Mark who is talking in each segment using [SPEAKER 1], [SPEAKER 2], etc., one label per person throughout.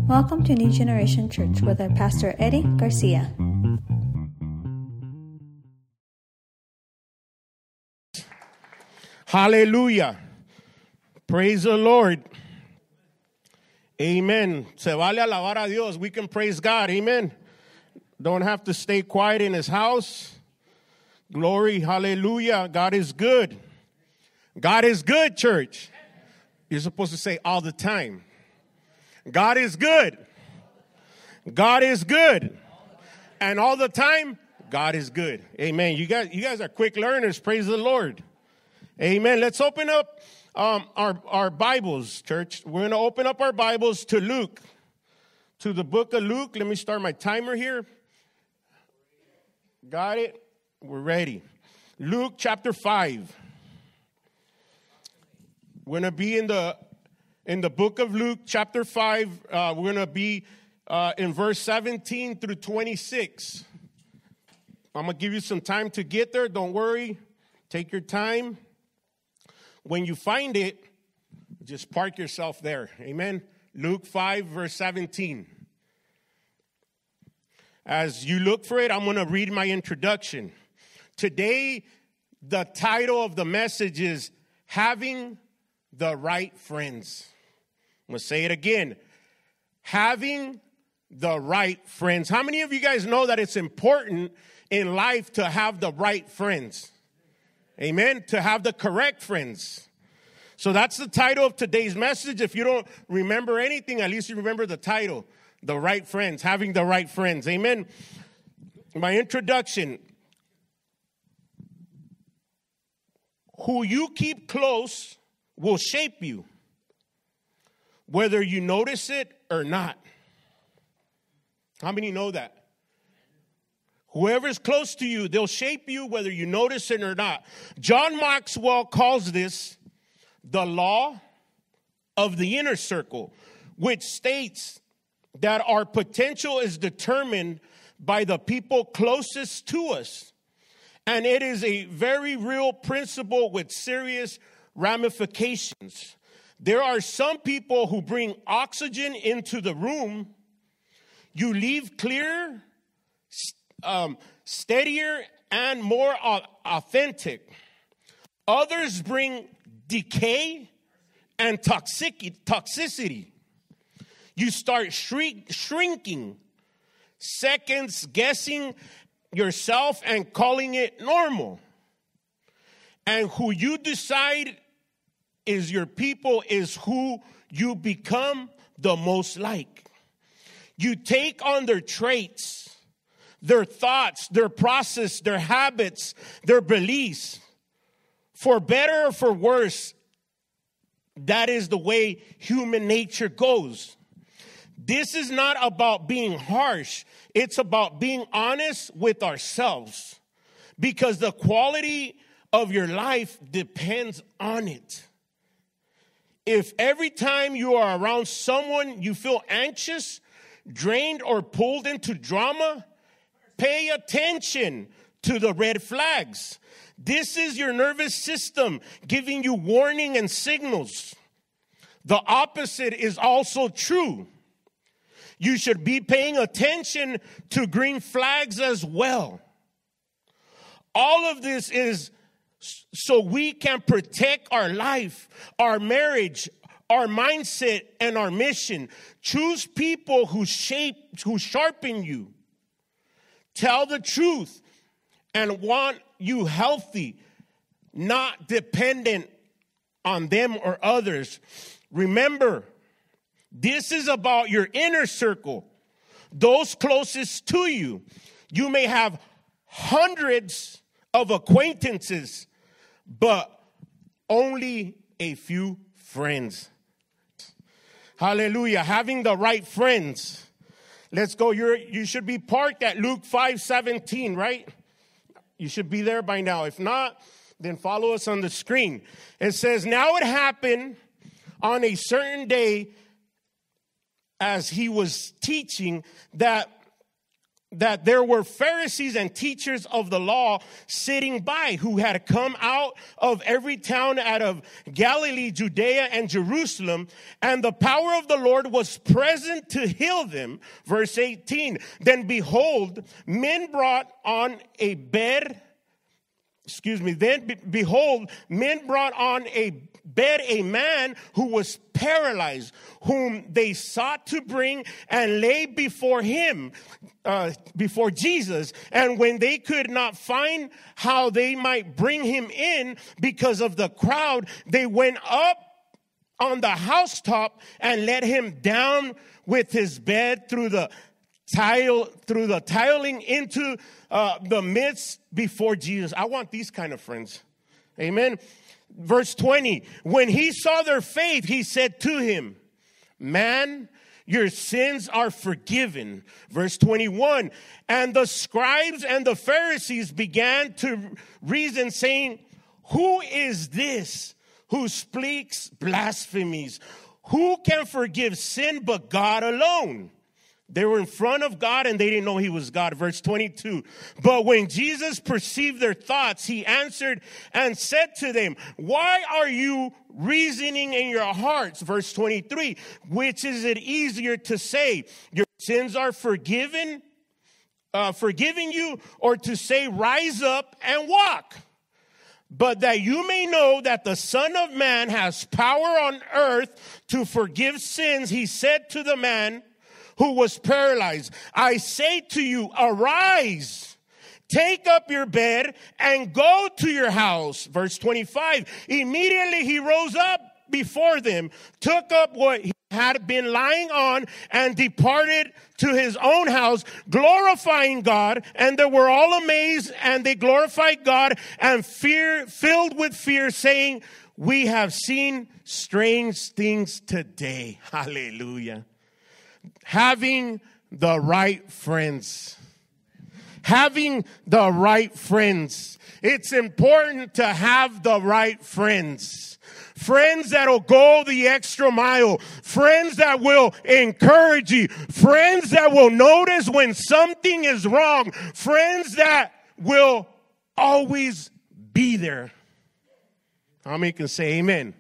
[SPEAKER 1] Welcome to New Generation Church with our pastor Eddie Garcia.
[SPEAKER 2] Hallelujah. Praise the Lord. Amen. Se vale alabar a Dios. We can praise God. Amen. Don't have to stay quiet in his house. Glory. Hallelujah. God is good. God is good, church. You're supposed to say all the time. God is good. God is good. And all the time, God is good. Amen. You guys are quick learners. Praise the Lord. Amen. Let's open up our Bibles, church. We're going to open up our Bibles to Luke, to the book of Luke. Let me start my timer here. Got it? We're ready. Luke chapter 5. We're going to be in the book of Luke chapter 5. We're going to be in verse 17 through 26. I'm going to give you some time to get there. Don't worry. Take your time. When you find it, just park yourself there. Amen. Luke 5, verse 17. As you look for it, I'm going to read my introduction. Today, the title of the message is Having the Right Friends. I'm going to say it again. Having the right friends. How many of you guys know that it's important in life to have the right friends? Amen. To have the correct friends. So that's the title of today's message. If you don't remember anything, at least you remember the title. The right friends. Having the right friends. Amen. My introduction. Who you keep close will shape you, whether you notice it or not. How many know that? Whoever's close to you, they'll shape you whether you notice it or not. John Maxwell calls this the law of the inner circle, which states that our potential is determined by the people closest to us. And it is a very real principle with serious ramifications. There are some people who bring oxygen into the room. You leave clearer, steadier, and more authentic. Others bring decay and toxicity. You start shrinking, seconds guessing yourself and calling it normal. And who you decide is your people is who you become the most like. You take on their traits, their thoughts, their process, their habits, their beliefs. For better or for worse, that is the way human nature goes. This is not about being harsh. It's about being honest with ourselves. Because the quality of your life depends on it. If every time you are around someone you feel anxious, drained, or pulled into drama, pay attention to the red flags. This is your nervous system giving you warning and signals. The opposite is also true. You should be paying attention to green flags as well. All of this is so we can protect our life, our marriage, our mindset, and our mission. Choose people who sharpen you, tell the truth, and want you healthy, not dependent on them or others. Remember, this is about your inner circle, those closest to you. You may have hundreds of acquaintances, but only a few friends. Hallelujah. Having the right friends. Let's go. You should be parked at Luke 5:17, right? You should be there by now. If not, then follow us on the screen. It says, now it happened on a certain day as he was teaching that that there were Pharisees and teachers of the law sitting by who had come out of every town out of Galilee, Judea, and Jerusalem, and the power of the Lord was present to heal them. Verse 18, then behold, men brought on a bed a man who was paralyzed, whom they sought to bring and lay before Jesus. And when they could not find how they might bring him in because of the crowd, they went up on the housetop and let him down with his bed through the tiling into the midst before Jesus. I want these kind of friends. Amen. Verse 20, when he saw their faith, he said to him, man, your sins are forgiven. Verse 21, and the scribes and the Pharisees began to reason, saying, who is this who speaks blasphemies? Who can forgive sin but God alone? They were in front of God and they didn't know he was God. Verse 22. But when Jesus perceived their thoughts, he answered and said to them, why are you reasoning in your hearts? Verse 23. Which is it easier to say, your sins are forgiven you, or to say, rise up and walk? But that you may know that the Son of Man has power on earth to forgive sins, he said to the man who was paralyzed, I say to you, arise, take up your bed and go to your house. Verse 25, immediately he rose up before them, took up what he had been lying on, and departed to his own house, glorifying God. And they were all amazed, and they glorified God, and filled with fear, saying, we have seen strange things today. Hallelujah. Having the right friends. Having the right friends. It's important to have the right friends. Friends that'll go the extra mile. Friends that will encourage you. Friends that will notice when something is wrong. Friends that will always be there. How many can say amen?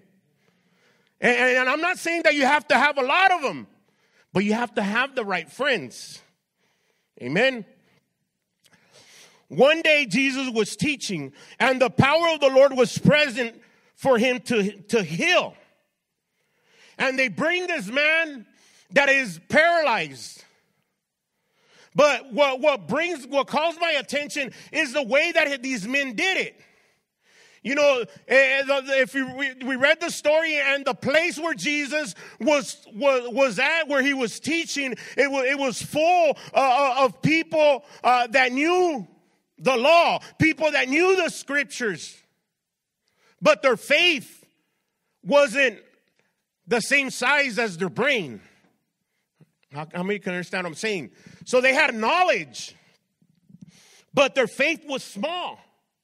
[SPEAKER 2] And I'm not saying that you have to have a lot of them, but you have to have the right friends. Amen. One day Jesus was teaching, and the power of the Lord was present for him to heal. And they bring this man that is paralyzed. But what calls my attention is the way that these men did it. You know, if we read the story, and the place where Jesus was at, where he was teaching, it was full of people that knew the law, people that knew the scriptures, but their faith wasn't the same size as their brain. How many can understand what I'm saying? So they had knowledge, but their faith was small.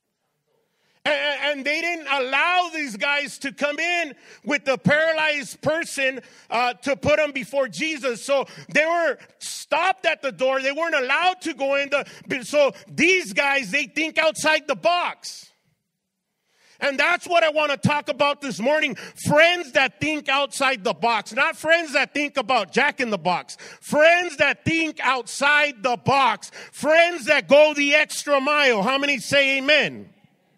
[SPEAKER 2] And they didn't allow these guys to come in with the paralyzed person to put them before Jesus. So they were stopped at the door. They weren't allowed to go in. So these guys, they think outside the box. And that's what I want to talk about this morning. Friends that think outside the box. Not friends that think about Jack in the Box. Friends that think outside the box. Friends that go the extra mile. How many say amen?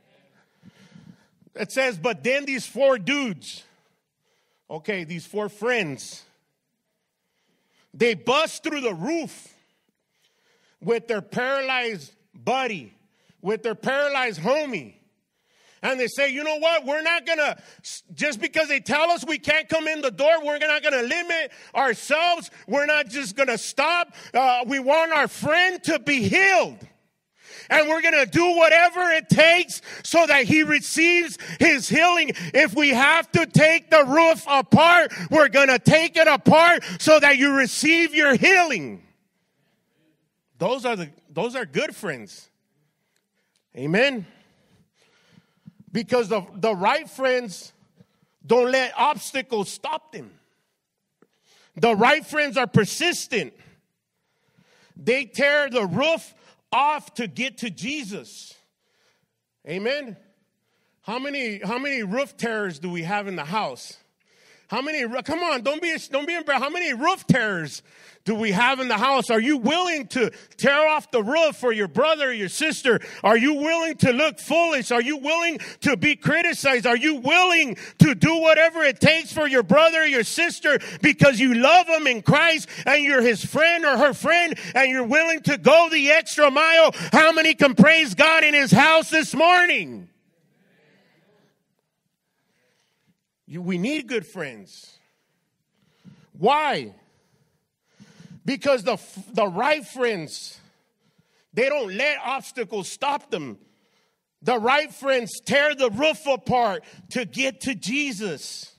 [SPEAKER 2] It says, but then these four dudes, these four friends, they bust through the roof with their paralyzed buddy, with their paralyzed homie. And they say, you know what? We're not going to, just because they tell us we can't come in the door, we're not going to limit ourselves. We're not just going to stop. We want our friend to be healed. And we're going to do whatever it takes so that he receives his healing. If we have to take the roof apart, we're going to take it apart so that you receive your healing. Those are good friends. Amen. Because the right friends don't let obstacles stop them. The right friends are persistent. They tear the roof off to get to Jesus. Amen. How many roof terrors do we have in the house? Come on, don't be embarrassed. How many roof terrors do we have in the house? Are you willing to tear off the roof for your brother or your sister? Are you willing to look foolish? Are you willing to be criticized? Are you willing to do whatever it takes for your brother or your sister because you love them in Christ and you're his friend or her friend and you're willing to go the extra mile? How many can praise God in his house this morning? We need good friends. Why? Because the right friends, they don't let obstacles stop them. The right friends tear the roof apart to get to Jesus.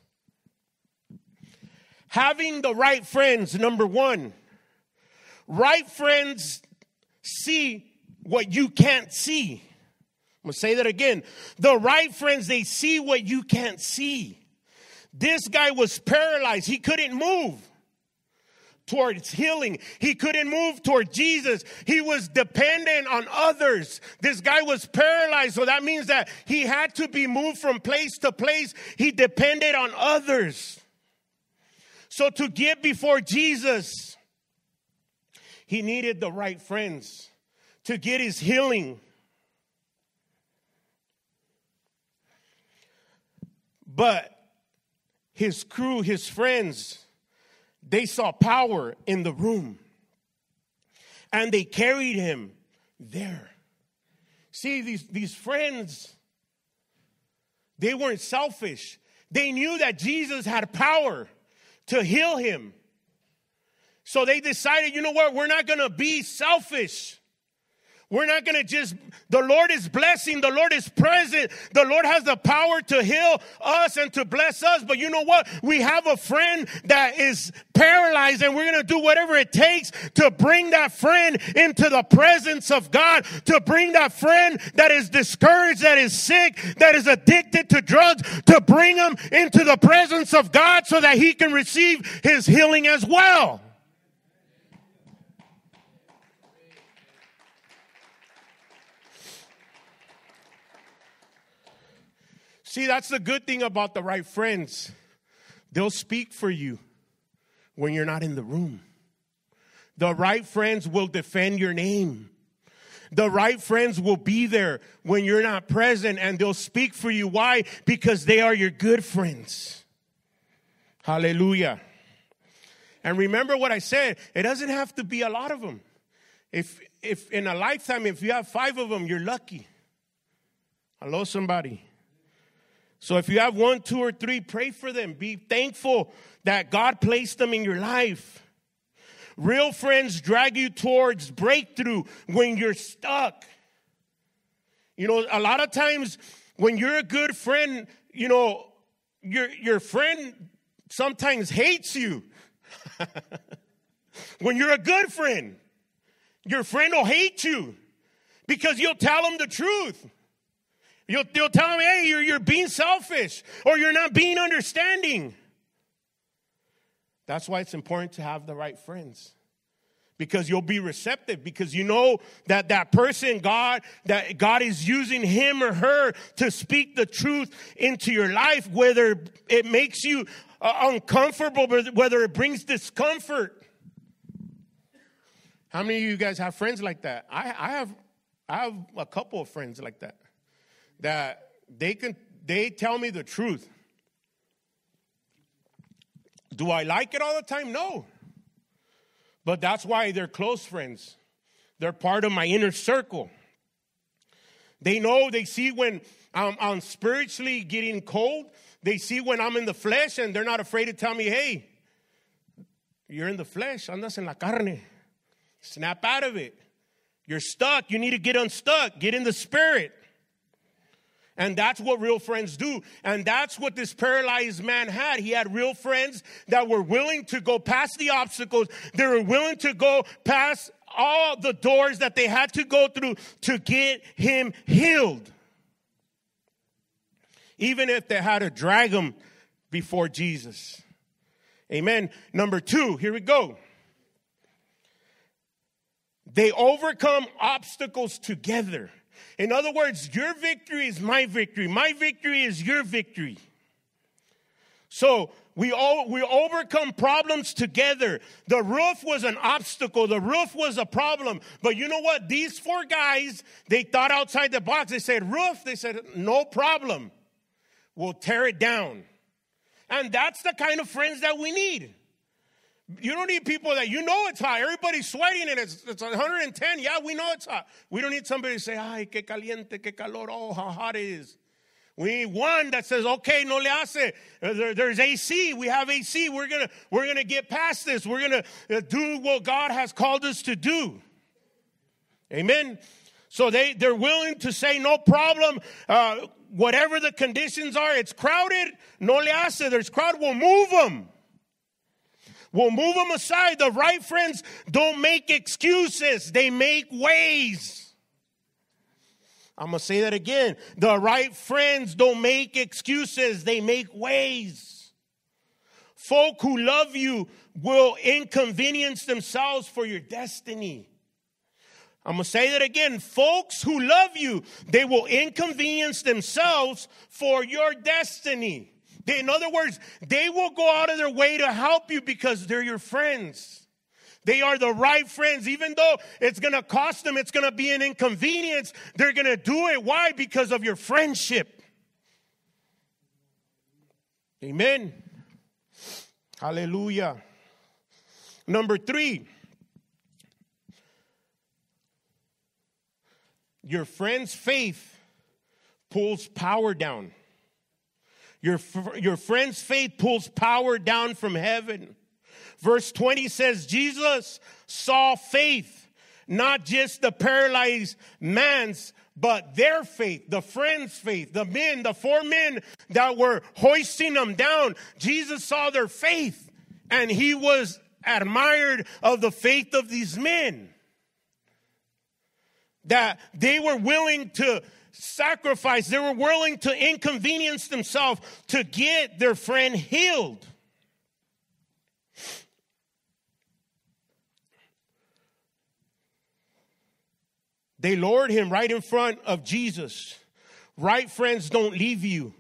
[SPEAKER 2] Having the right friends, number one. Right friends see what you can't see. I'm going to say that again. The right friends, they see what you can't see. This guy was paralyzed. He couldn't move towards healing. He couldn't move toward Jesus. He was dependent on others. This guy was paralyzed. So that means that he had to be moved from place to place. He depended on others. So to get before Jesus, he needed the right friends to get his healing. But his crew, his friends, they saw power in the room. And they carried him there. See, these friends, they weren't selfish. They knew that Jesus had power to heal him. So they decided, you know what, we're not going to be selfish. We're not going to just, the Lord is blessing, the Lord is present. The Lord has the power to heal us and to bless us. But you know what? We have a friend that is paralyzed and we're going to do whatever it takes to bring that friend into the presence of God, to bring that friend that is discouraged, that is sick, that is addicted to drugs, to bring him into the presence of God so that he can receive his healing as well. See, that's the good thing about the right friends. They'll speak for you when you're not in the room. The right friends will defend your name. The right friends will be there when you're not present, and they'll speak for you. Why? Because they are your good friends. Hallelujah. And remember what I said. It doesn't have to be a lot of them. If in a lifetime, if you have 5 of them, you're lucky. Hello, somebody. So if you have 1, 2, or 3, pray for them. Be thankful that God placed them in your life. Real friends drag you towards breakthrough when you're stuck. You know, a lot of times when you're a good friend, you know, your friend sometimes hates you. When you're a good friend, your friend will hate you because you'll tell them the truth. You'll tell them, hey, you're being selfish or you're not being understanding. That's why it's important to have the right friends. Because you'll be receptive. Because you know that person, that God is using him or her to speak the truth into your life. Whether it makes you uncomfortable, whether it brings discomfort. How many of you guys have friends like that? I have a couple of friends like that. That they tell me the truth. Do I like it all the time? No. But that's why they're close friends. They're part of my inner circle. They know, they see when I'm spiritually getting cold. They see when I'm in the flesh, and they're not afraid to tell me, hey, you're in the flesh, andas en la carne. Snap out of it. You're stuck. You need to get unstuck. Get in the spirit. And that's what real friends do. And that's what this paralyzed man had. He had real friends that were willing to go past the obstacles. They were willing to go past all the doors that they had to go through to get him healed. Even if they had to drag him before Jesus. Amen. Number 2, here we go. They overcome obstacles together. In other words, your victory is my victory. My victory is your victory. So we overcome problems together. The roof was an obstacle. The roof was a problem. But you know what? These 4 guys, they thought outside the box. They said, roof. They said, no problem. We'll tear it down. And that's the kind of friends that we need. You don't need people that, you know it's hot. Everybody's sweating and it's 110. Yeah, we know it's hot. We don't need somebody to say, ay, que caliente, que calor, oh, how hot it is. We need one that says, okay, no le hace. There's AC. We have AC. We're gonna get past this. We're gonna do what God has called us to do. Amen. So they're willing to say no problem. Whatever the conditions are, it's crowded. No le hace. There's crowd. We'll move them. We'll move them aside. The right friends don't make excuses. They make ways. I'm going to say that again. The right friends don't make excuses. They make ways. Folk who love you will inconvenience themselves for your destiny. I'm going to say that again. Folks who love you, they will inconvenience themselves for your destiny. In other words, they will go out of their way to help you because they're your friends. They are the right friends. Even though it's going to cost them, it's going to be an inconvenience, they're going to do it. Why? Because of your friendship. Amen. Hallelujah. Number 3. Your friend's faith pulls power down. Your friend's faith pulls power down from heaven. Verse 20 says, Jesus saw faith, not just the paralyzed man's, but their faith, the friend's faith, the 4 men that were hoisting them down. Jesus saw their faith, and he was admired of the faith of these men. That they were willing to sacrifice, they were willing to inconvenience themselves to get their friend healed. They lowered him right in front of Jesus. Right friends don't leave you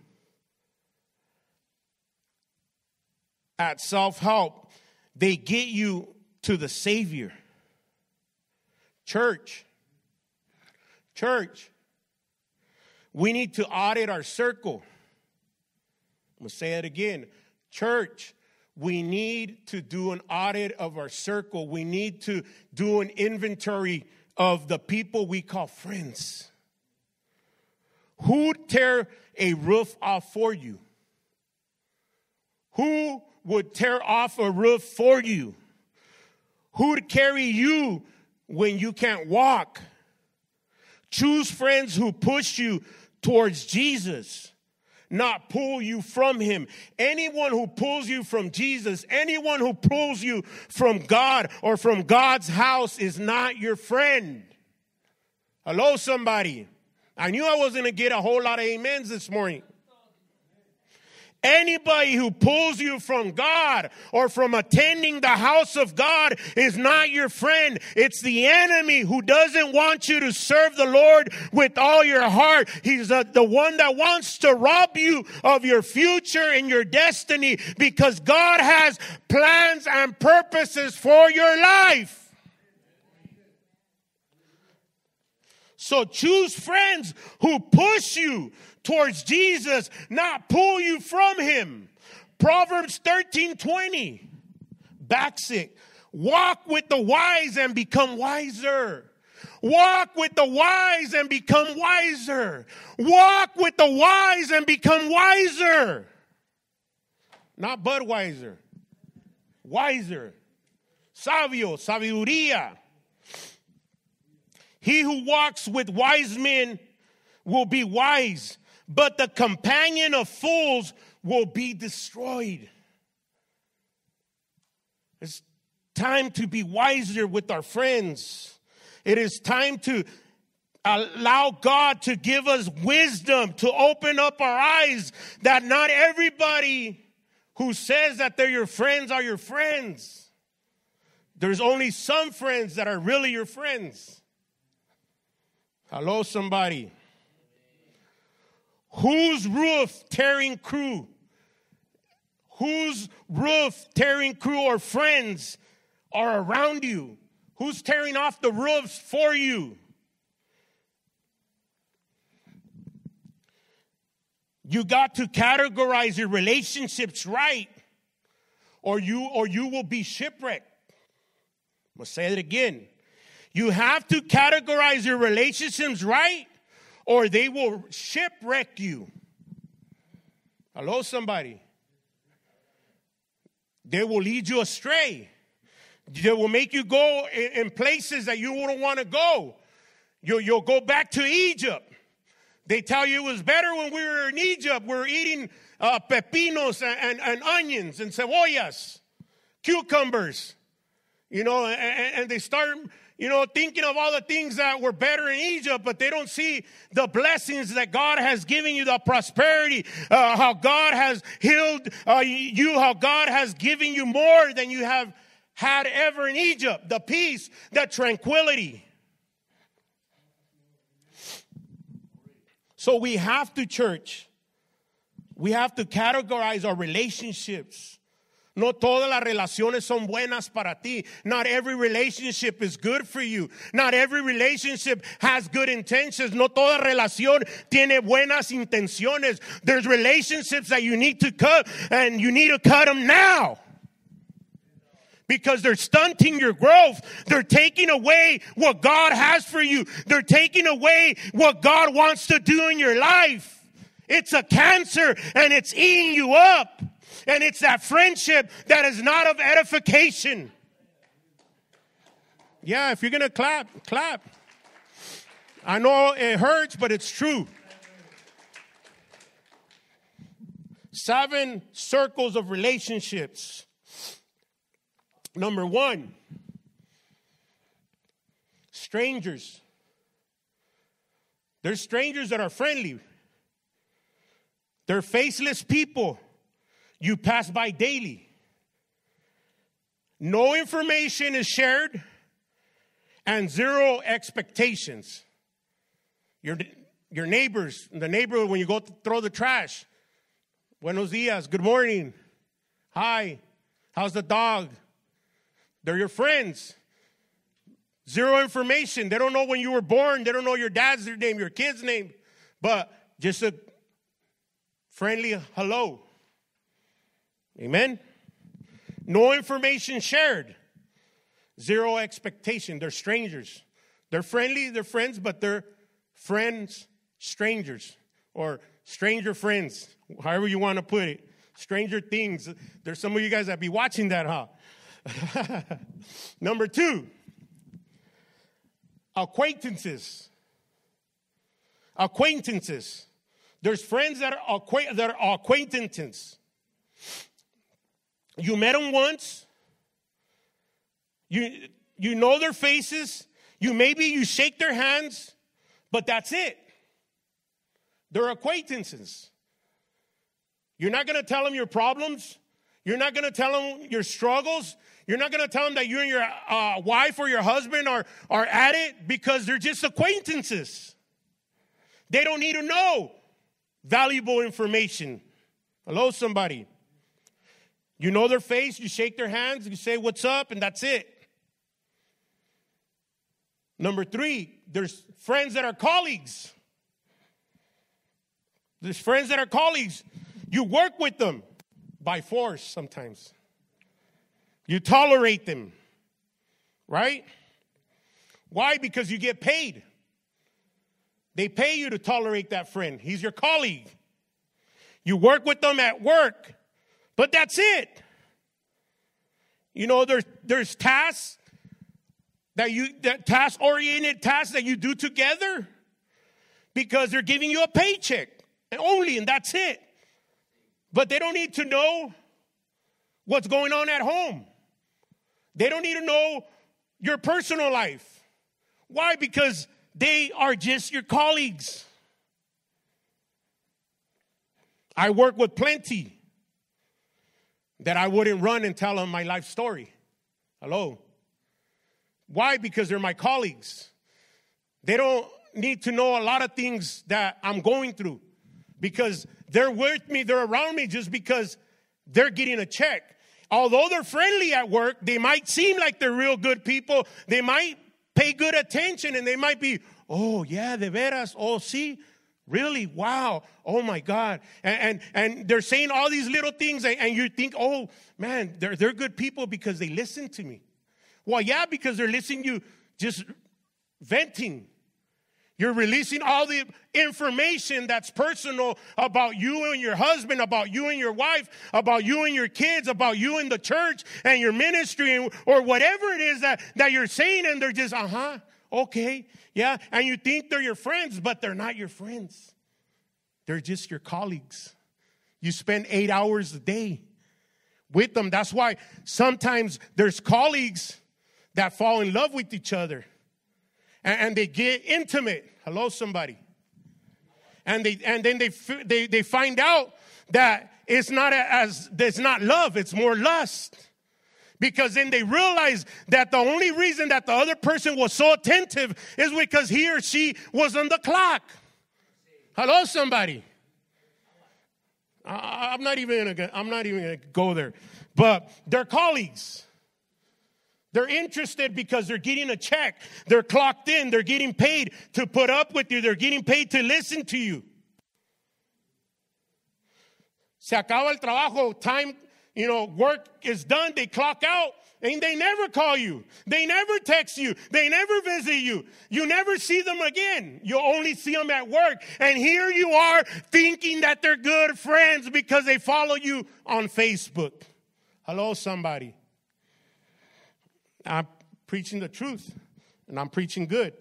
[SPEAKER 2] at self-help. They get you to the Savior. Church, we need to audit our circle. I'm going to say it again. Church, we need to do an audit of our circle. We need to do an inventory of the people we call friends. Who'd tear a roof off for you? Who would tear off a roof for you? Who'd carry you when you can't walk? Choose friends who push you towards Jesus, not pull you from him. Anyone who pulls you from Jesus, anyone who pulls you from God or from God's house is not your friend. Hello, somebody. I knew I wasn't going to get a whole lot of amens this morning. Anybody who pulls you from God or from attending the house of God is not your friend. It's the enemy who doesn't want you to serve the Lord with all your heart. He's the one that wants to rob you of your future and your destiny because God has plans and purposes for your life. So choose friends who push you towards Jesus, not pull you from him. Proverbs 13:20. Basic. Walk with the wise and become wiser. Walk with the wise and become wiser. Walk with the wise and become wiser. Not Budweiser. Wiser. Sabio, sabiduría. He who walks with wise men will be wise, but the companion of fools will be destroyed. It's time to be wiser with our friends. It is time to allow God to give us wisdom, to open up our eyes that not everybody who says that they're your friends are your friends. There's only some friends that are really your friends. Hello, somebody. Whose roof tearing crew? Whose roof tearing crew or friends are around you? Who's tearing off the roofs for you? You got to categorize your relationships right, or you will be shipwrecked. I'm going to say it again. You have to categorize your relationships right, or they will shipwreck you. Hello, somebody. They will lead you astray. They will make you go in places that you wouldn't want to go. You'll go back to Egypt. They tell you it was better when we were in Egypt. We were eating pepinos and onions and cebollas, cucumbers. And they start, thinking of all the things that were better in Egypt, but they don't see the blessings that God has given you, the prosperity, how God has healed you, how God has given you more than you have had ever in Egypt, the peace, the tranquility. So we have to, church, we have to categorize our relationships. No todas las relaciones son buenas para ti. Not every relationship is good for you. Not every relationship has good intentions. No toda relación tiene buenas intenciones. There's relationships that you need to cut, and you need to cut them now. Because they're stunting your growth. They're taking away what God has for you. They're taking away what God wants to do in your life. It's a cancer, and it's eating you up. And it's that friendship that is not of edification. Yeah, if you're going to clap, clap. I know it hurts, but it's true. 7 circles of relationships. Number 1, strangers. There's strangers that are friendly. They're faceless people you pass by daily. No information is shared and 0 expectations. Your neighbors, the neighborhood, when you go to throw the trash. Buenos dias, good morning. Hi, how's the dog? They're your friends. 0 information. They don't know when you were born. They don't know your dad's name, your kid's name. But just a friendly hello. Amen? No information shared. 0 expectation. They're strangers. They're friendly, they're friends, but they're friends, strangers. Or stranger friends, however you want to put it. Stranger things. There's some of you guys that be watching that, huh? Number 2, acquaintances. Acquaintances. There's friends that are acquaintances. You met them once. You know their faces. Maybe you shake their hands, but that's it. They're acquaintances. You're not going to tell them your problems. You're not going to tell them your struggles. You're not going to tell them that you and your wife or your husband are at it, because they're just acquaintances. They don't need to know valuable information. Hello, somebody. You know their face, you shake their hands, you say what's up, and that's it. Number 3, there's friends that are colleagues. There's friends that are colleagues. You work with them by force sometimes. You tolerate them, right? Why? Because you get paid. They pay you to tolerate that friend. He's your colleague. You work with them at work, but that's it. There's tasks task-oriented tasks that you do together because they're giving you a paycheck only, and that's it. But they don't need to know what's going on at home. They don't need to know your personal life. Why? Because they are just your colleagues. I work with plenty that I wouldn't run and tell them my life story. Hello. Why? Because they're my colleagues. They don't need to know a lot of things that I'm going through because they're with me, they're around me just because they're getting a check. Although they're friendly at work, they might seem like they're real good people. They might pay good attention and they might be, oh, yeah, de veras. Oh, see, really? Wow. Oh, my God. And they're saying all these little things and you think, oh, man, they're good people because they listen to me. Well, yeah, because they're listening to you just venting. You're releasing all the information that's personal about you and your husband, about you and your wife, about you and your kids, about you and the church and your ministry or whatever it is that you're saying. And they're just, okay, yeah. And you think they're your friends, but they're not your friends. They're just your colleagues. You spend 8 hours a day with them. That's why sometimes there's colleagues that fall in love with each other. And they get intimate. Hello, somebody. And then they find out that it's not love, it's more lust. Because then they realize that the only reason that the other person was so attentive is because he or she was on the clock. Hello, somebody. I'm not even gonna go there. But they're colleagues. They're interested because they're getting a check. They're clocked in. They're getting paid to put up with you. They're getting paid to listen to you. Se acaba el trabajo. Time, work is done. They clock out. And they never call you. They never text you. They never visit you. You never see them again. You only see them at work. And here you are thinking that they're good friends because they follow you on Facebook. Hello, somebody. I'm preaching the truth, and I'm preaching good.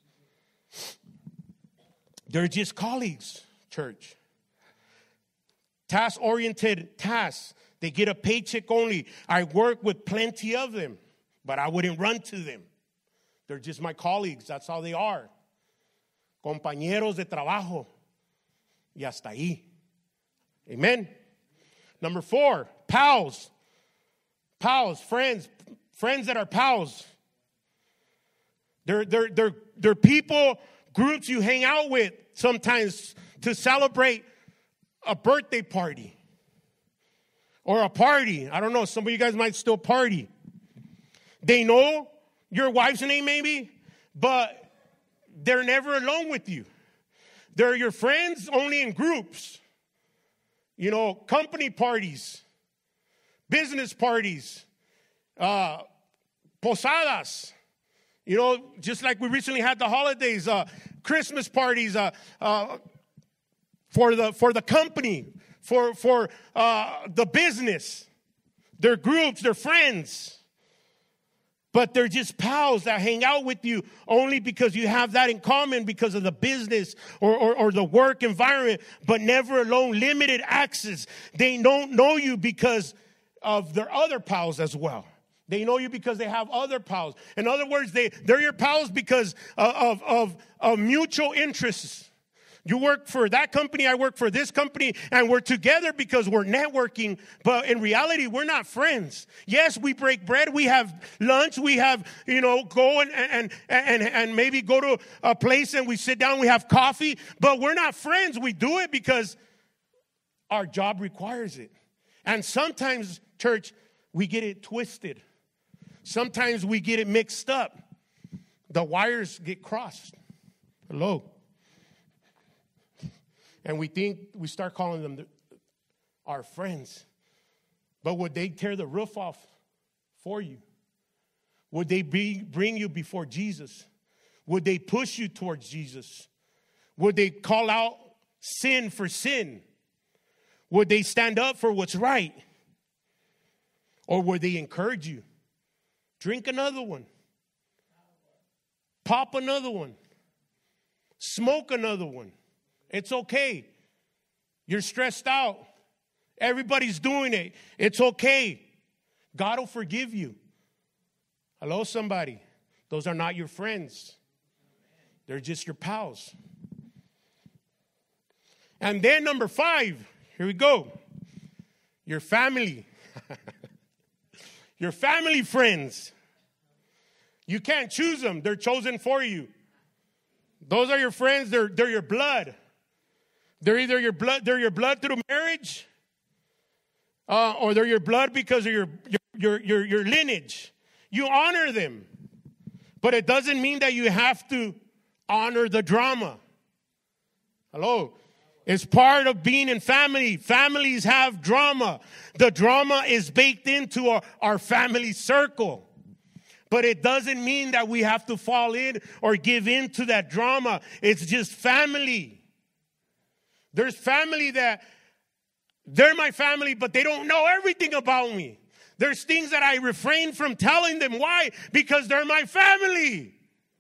[SPEAKER 2] They're just colleagues, church. Task-oriented tasks. They get a paycheck only. I work with plenty of them, but I wouldn't run to them. They're just my colleagues. That's how they are. Compañeros de trabajo. Y hasta ahí. Amen. Number 4, pals. Pals, friends. Friends that are pals. They're people, groups you hang out with sometimes to celebrate a birthday party. Or a party. I don't know. Some of you guys might still party. They know your wife's name maybe, but they're never alone with you. They're your friends only in groups. Company parties. Business parties. Posadas, just like we recently had the holidays, Christmas parties for the company, for the business. They're groups, they're friends. But they're just pals that hang out with you only because you have that in common because of the business or the work environment, but never alone, limited access. They don't know you because of their other pals as well. They know you because they have other pals. In other words, they're your pals because of mutual interests. You work for that company, I work for this company, and we're together because we're networking. But in reality, we're not friends. Yes, we break bread, we have lunch, we have, go and maybe go to a place and we sit down, we have coffee. But we're not friends. We do it because our job requires it. And sometimes, church, we get it twisted. Sometimes we get it mixed up. The wires get crossed. Hello. And we start calling them our friends. But would they tear the roof off for you? Would they bring you before Jesus? Would they push you towards Jesus? Would they call out sin for sin? Would they stand up for what's right? Or would they encourage you? Drink another one. Pop another one. Smoke another one. It's okay. You're stressed out. Everybody's doing it. It's okay. God will forgive you. Hello, somebody. Those are not your friends. They're just your pals. And then number 5, here we go. Your family. Your family friends. You can't choose them. They're chosen for you. Those are your friends. They're your blood. They're either your blood through marriage, or they're your blood because of your lineage. You honor them. But it doesn't mean that you have to honor the drama. Hello? It's part of being in family. Families have drama. The drama is baked into our family circle. But it doesn't mean that we have to fall in or give in to that drama. It's just family. There's family that they're my family, but they don't know everything about me. There's things that I refrain from telling them. Why? Because they're my family.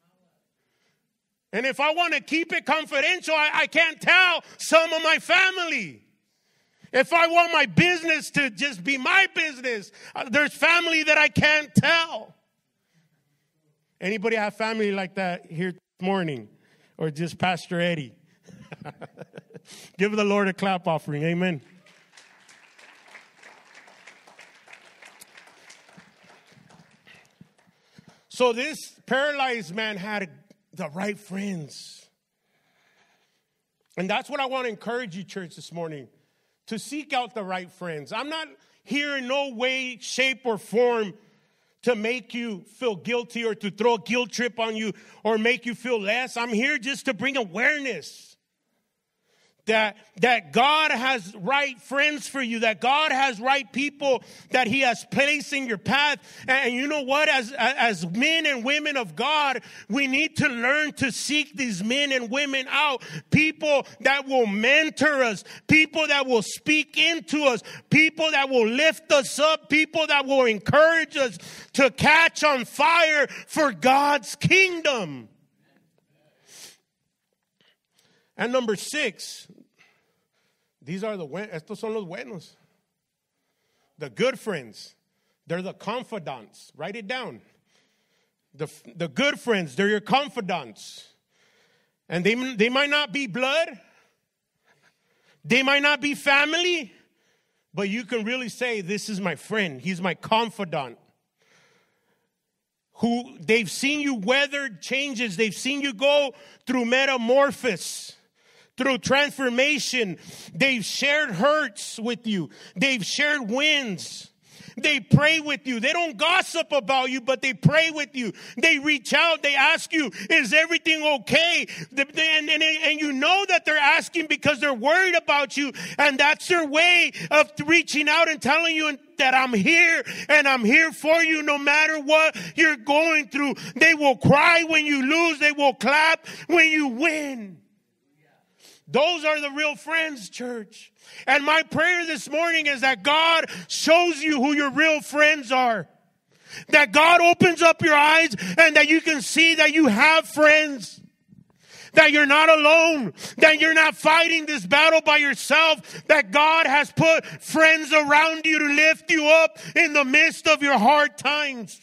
[SPEAKER 2] And if I want to keep it confidential, I can't tell some of my family. If I want my business to just be my business, there's family that I can't tell. Anybody have family like that here this morning? Or just Pastor Eddie? Give the Lord a clap offering. Amen. So this paralyzed man had the right friends. And that's what I want to encourage you, church, this morning. To seek out the right friends. I'm not here in no way, shape, or form to make you feel guilty or to throw a guilt trip on you or make you feel less. I'm here just to bring awareness that God has right friends for you, that God has right people that he has placed in your path. And you know what? As men and women of God, we need to learn to seek these men and women out. People that will mentor us, people that will speak into us, people that will lift us up, people that will encourage us to catch on fire for God's kingdom. And number 6, estos son los buenos. The good friends, they're the confidants. Write it down. The good friends, they're your confidants. And they might not be blood. They might not be family. But you can really say, this is my friend. He's my confidant. Who they've seen you weather changes. They've seen you go through metamorphosis. Through transformation. They've shared hurts with you. They've shared wins. They pray with you. They don't gossip about you, but they pray with you. They reach out. They ask you, is everything okay? And you know that they're asking because they're worried about you. And that's their way of reaching out and telling you that I'm here and I'm here for you no matter what you're going through. They will cry when you lose. They will clap when you win. Those are the real friends, church. And my prayer this morning is that God shows you who your real friends are. That God opens up your eyes and that you can see that you have friends. That you're not alone. That you're not fighting this battle by yourself. That God has put friends around you to lift you up in the midst of your hard times.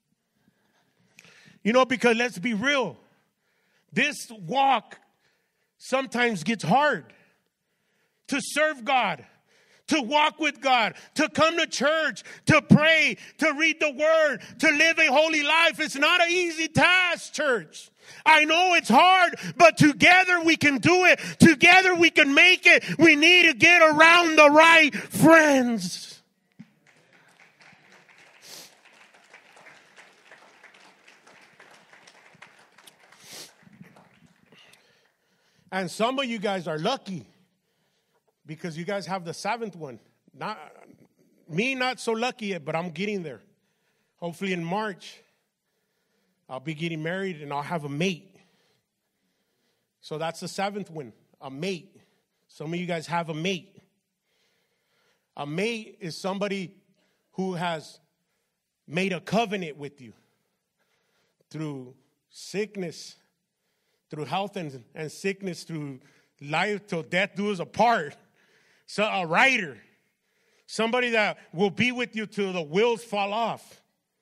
[SPEAKER 2] You know, because let's be real. This walk sometimes gets hard to serve God, to walk with God, to come to church, to pray, to read the word, to live a holy life. It's not an easy task, church. I know it's hard, but together we can do it. Together we can make it. We need to get around the right friends. And some of you guys are lucky because you guys have the 7th one. Not so lucky yet, but I'm getting there. Hopefully in March, I'll be getting married and I'll have a mate. So that's the 7th one, a mate. Some of you guys have a mate. A mate is somebody who has made a covenant with you through sickness, through health and sickness, through life till death do us apart. So a writer, somebody that will be with you till the wheels fall off.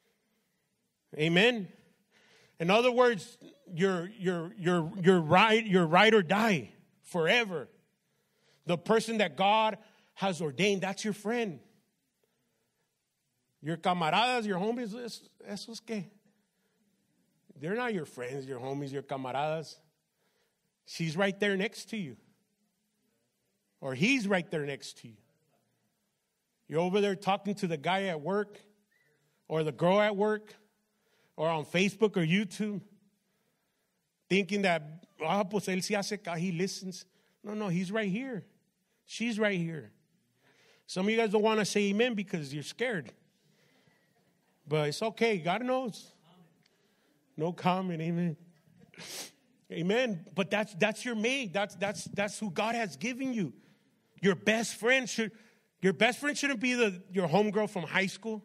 [SPEAKER 2] Amen. In other words, you're ride or die forever. The person that God has ordained, that's your friend. Your camaradas, your homies, esos que. They're not your friends, your homies, your camaradas. She's right there next to you. Or he's right there next to you. You're over there talking to the guy at work or the girl at work or on Facebook or YouTube thinking that, pues él sí hace, he listens. No, he's right here. She's right here. Some of you guys don't want to say amen because you're scared. But it's okay. God knows. No comment. Amen. Amen. But that's your mate. That's who God has given you. Your best friend shouldn't be your homegirl from high school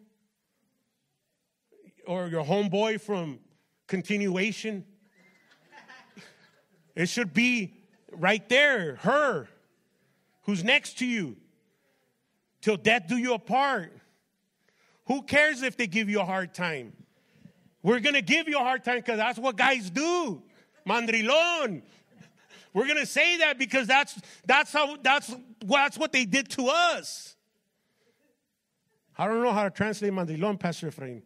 [SPEAKER 2] or your homeboy from continuation. It should be right there, her, who's next to you. Till death do you apart. Who cares if they give you a hard time? We're going to give you a hard time because that's what guys do. Mandrilón. We're going to say that because that's what they did to us. I don't know how to translate mandrilón, Pastor Efrain.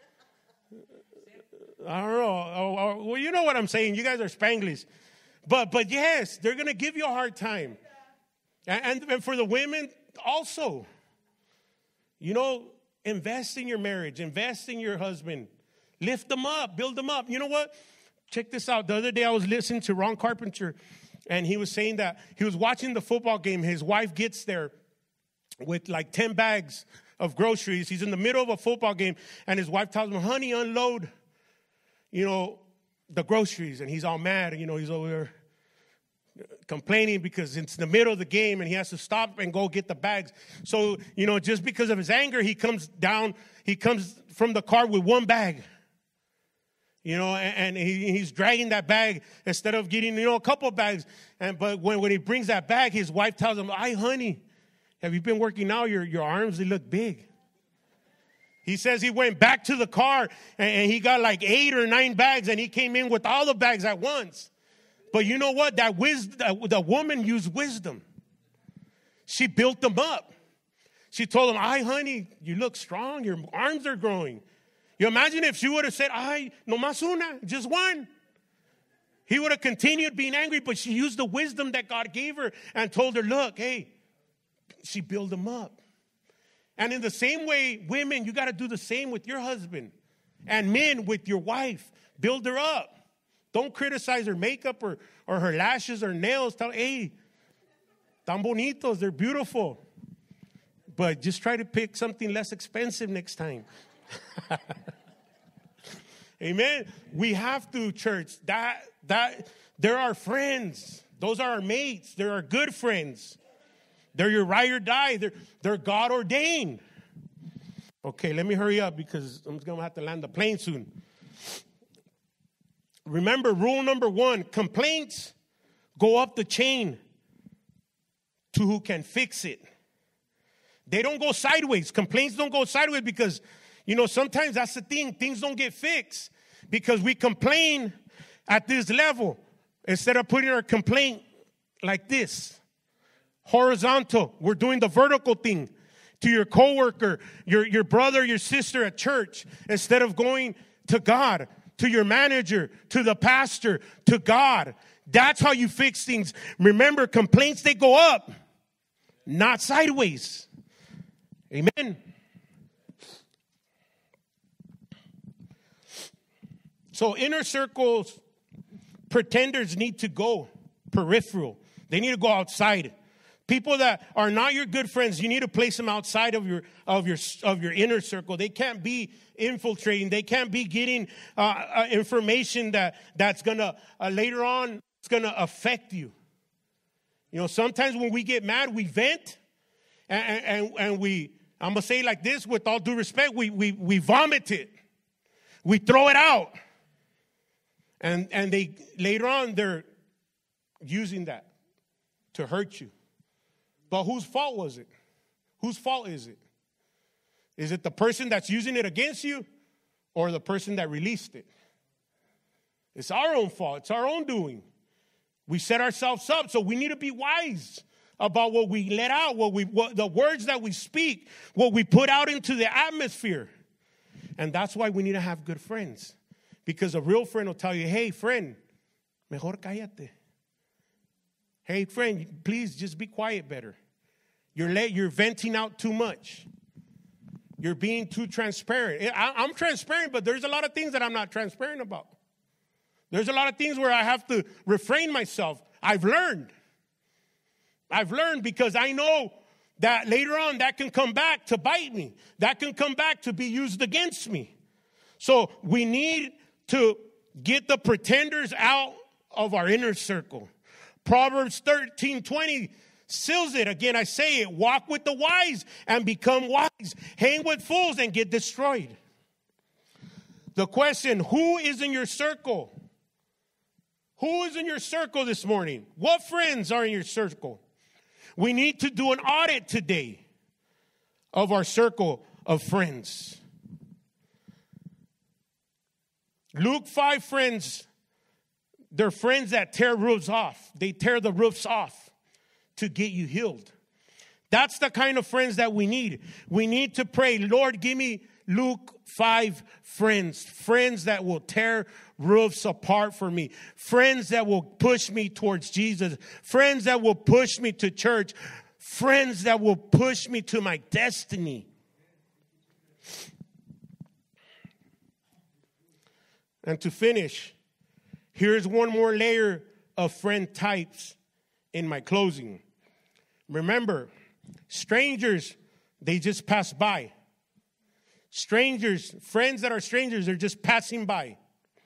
[SPEAKER 2] I don't know. Well, you know what I'm saying. You guys are Spanglish. But yes, they're going to give you a hard time. And for the women also. You know, invest in your marriage. Invest in your husband. Lift them up. Build them up. You know what? Check this out. The other day I was listening to Ron Carpenter, and he was saying that he was watching the football game. His wife gets there with like 10 bags of groceries. He's in the middle of a football game, and his wife tells him, honey, unload, the groceries. And he's all mad. He's over there complaining because it's the middle of the game, and he has to stop and go get the bags. So, just because of his anger, he comes from the car with one bag. And he's dragging that bag instead of getting, a couple of bags. But when he brings that bag, his wife tells him, "Ay, honey, have you been working out? Your arms, they look big." He says he went back to the car and he got like 8 or 9 bags, and he came in with all the bags at once. But you know what? The woman used wisdom. She built them up. She told him, "Ay, honey, you look strong. Your arms are growing." You imagine if she would have said, "Ay, no más una, just one." He would have continued being angry, but she used the wisdom that God gave her and told her, look, hey, she built him up. And in the same way, women, you got to do the same with your husband. And men, with your wife, build her up. Don't criticize her makeup or her lashes or nails. Tell her, hey, tan bonitos, they're beautiful. But just try to pick something less expensive next time. Amen. We have to, church. That they're our friends. Those are our mates. They're our good friends. They're your ride or die. They're God ordained. Okay, let me hurry up because I'm going to have to land the plane soon. Remember, rule number 1, complaints go up the chain to who can fix it. They don't go sideways. Complaints don't go sideways because, sometimes that's the thing. Things don't get fixed because we complain at this level instead of putting our complaint like this. Horizontal. We're doing the vertical thing to your coworker, your brother, your sister at church, instead of going to God, to your manager, to the pastor, to God. That's how you fix things. Remember, complaints, they go up, not sideways. Amen. So inner circles, pretenders need to go peripheral. They need to go outside. People that are not your good friends, you need to place them outside of your inner circle. They can't be infiltrating. They can't be getting information that's gonna later on it's gonna affect you. Sometimes when we get mad, we vent, and we. I'm gonna say it like this, with all due respect, we vomit it, we throw it out, and they later on they're using that to hurt you. But whose fault was it? Whose fault is it? Is it the person that's using it against you or the person that released it? It's our own fault. It's our own doing. We set ourselves up, so we need to be wise about what we let out, what the words that we speak, what we put out into the atmosphere. And that's why we need to have good friends. Because a real friend will tell you, hey, friend, mejor cállate. Hey, friend, please just be quiet better. You're venting out too much. You're being too transparent. I'm transparent, but there's a lot of things that I'm not transparent about. There's a lot of things where I have to refrain myself. I've learned because I know that later on that can come back to bite me. That can come back to be used against me. So we need to get the pretenders out of our inner circle. Proverbs 13:20 seals it. Again, I say it. Walk with the wise and become wise. Hang with fools and get destroyed. The question, who is in your circle? Who is in your circle this morning? What friends are in your circle? We need to do an audit today of our circle of friends. Luke 5 friends, they're friends that tear roofs off. They tear the roofs off to get you healed. That's the kind of friends that we need. We need to pray, Lord, give me Luke 5 friends. Friends that will tear roofs apart for me. Friends that will push me towards Jesus. Friends that will push me to church. Friends that will push me to my destiny. And to finish, here's one more layer of friend types in my closing. Remember, strangers, they just pass by. Strangers, friends that are strangers, they're just passing by.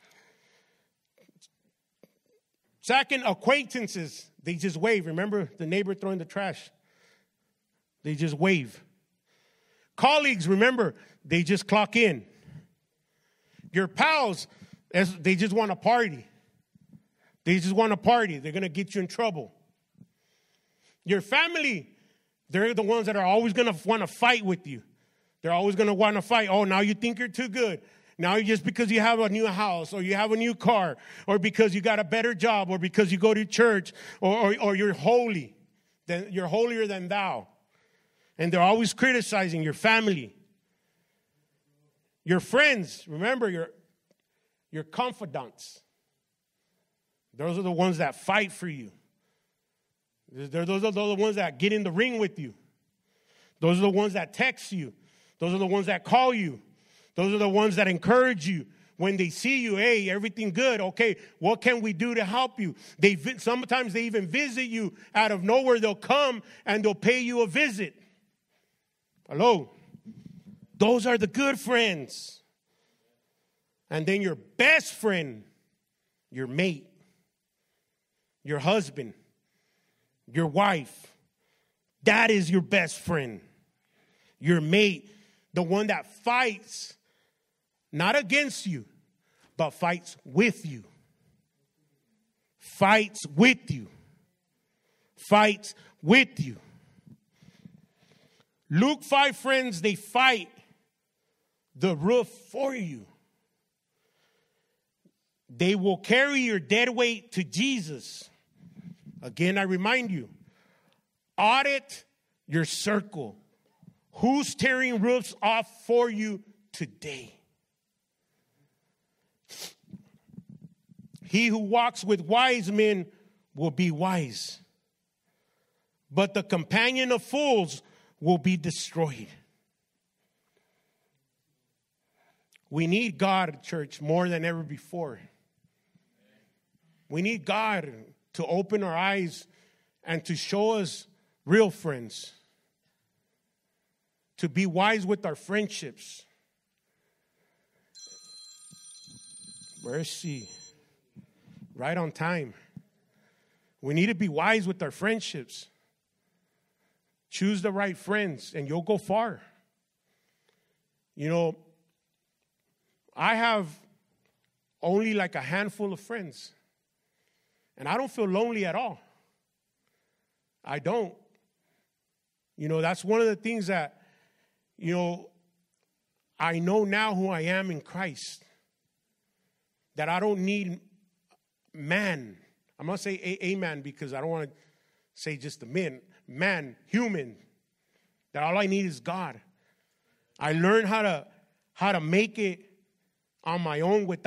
[SPEAKER 2] Second, acquaintances, they just wave. Remember the neighbor throwing the trash? They just wave. Colleagues, remember, they just clock in. Your pals, they just want to party. They just want to party. They're going to get you in trouble. Your family, they're the ones that are always going to want to fight with you. They're always going to want to fight. Oh, now you think you're too good. Now just because you have a new house or you have a new car or because you got a better job or because you go to church or you're holy, then you're holier than thou. And they're always criticizing your family. Your friends, remember your confidants. Those are the ones that fight for you. Those are the ones that get in the ring with you. Those are the ones that text you. Those are the ones that call you. Those are the ones that encourage you. When they see you, hey, everything good. Okay, what can we do to help you? Sometimes they even visit you out of nowhere. They'll come and they'll pay you a visit. Hello? Those are the good friends. And then your best friend, your mate, your husband, your wife, that is your best friend. Your mate, the one that fights, not against you, but fights with you. Fights with you. Fights with you. Luke 5 friends, they fight the roof for you. They will carry your dead weight to Jesus. Again, I remind you, audit your circle. Who's tearing roofs off for you today? He who walks with wise men will be wise, but the companion of fools will be destroyed. We need God, church, more than ever before. We need God to open our eyes and to show us real friends. To be wise with our friendships. Mercy. Right on time. We need to be wise with our friendships. Choose the right friends and you'll go far. You know, I have only like a handful of friends. And I don't feel lonely at all. I don't. You know, that's one of the things that, you know, I know now who I am in Christ. That I don't need man. I'm going to say a man because I don't want to say just a man, human. That all I need is God. I learned how to make it on my own without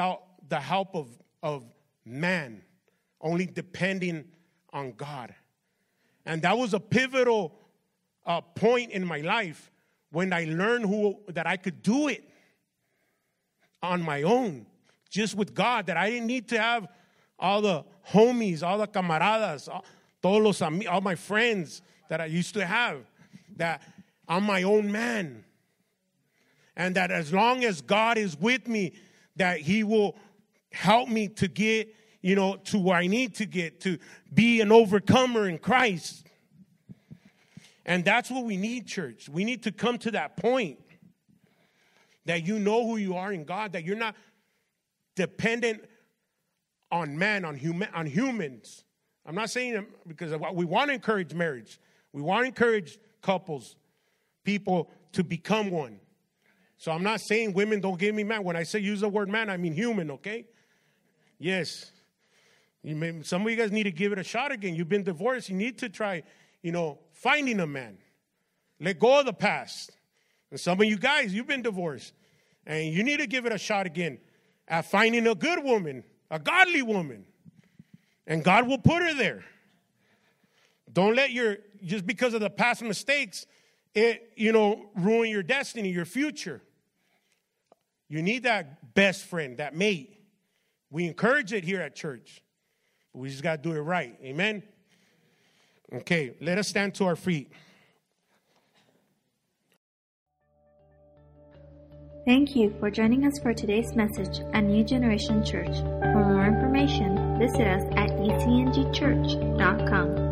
[SPEAKER 2] the help of man, only depending on God. And that was a pivotal point in my life when I learned that I could do it on my own, just with God, that I didn't need to have all the homies, all the camaradas, all my friends that I used to have, that I'm my own man. And that as long as God is with me, that he will help me to get, to where I need to get, to be an overcomer in Christ. And that's what we need, church. We need to come to that point that you know who you are in God, that you're not dependent on man, on humans. I'm not saying because we want to encourage marriage. We want to encourage couples, people to become one. So I'm not saying women don't give me man. When I say use the word man, I mean human, okay? Yes. Some of you guys need to give it a shot again. You've been divorced. You need to try, finding a man. Let go of the past. And some of you guys, you've been divorced. And you need to give it a shot again at finding a good woman, a godly woman. And God will put her there. Don't let just because of the past mistakes, ruin your destiny, your future. You need that best friend, that mate. We encourage it here at church. But we just got to do it right. Amen? Okay, let us stand to our feet.
[SPEAKER 1] Thank you for joining us for today's message at New Generation Church. For more information, visit us at ecngchurch.com.